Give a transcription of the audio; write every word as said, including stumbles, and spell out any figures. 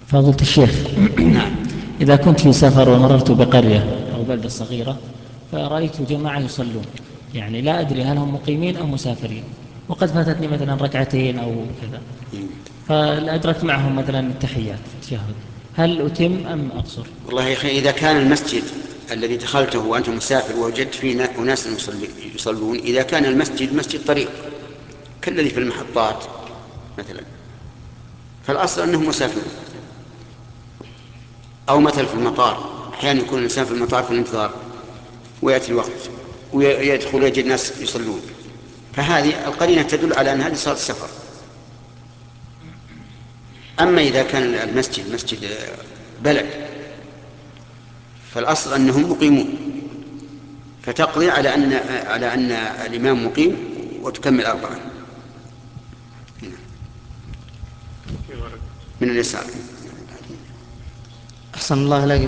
فضيلة الشيخ، نعم. إذا كنت في سفر ومررت بقرية أو بلدة صغيرة فرأيت جماعة يصلون، يعني لا أدري هل هم مقيمين أو مسافرين، وقد فاتتني مثلا ركعتين أو كذا، فأدركت معهم مثلا التحيات التشهد، هل أتم أم أقصر؟ والله يا أخي، إذا كان المسجد الذي دخلته وأنت مسافر ووجدت فيه أناس يصلون، إذا كان المسجد مسجد طريق كالذي في المحطات مثلا، فالأصل أنهم مسافرون. أو مثل في المطار، أحيانا يكون الإنسان في المطار في الانتظار ويأتي الوقت ويدخل ويجد الناس يصلون، فهذه القرينة تدل على أن هذه صلاة السفر. أما إذا كان المسجد مسجد بلد فالأصل أنهم مقيمون، فتقضي على أن على أن الإمام مقيم وتكمل أربعة من اليسار. أحسن الله إليك.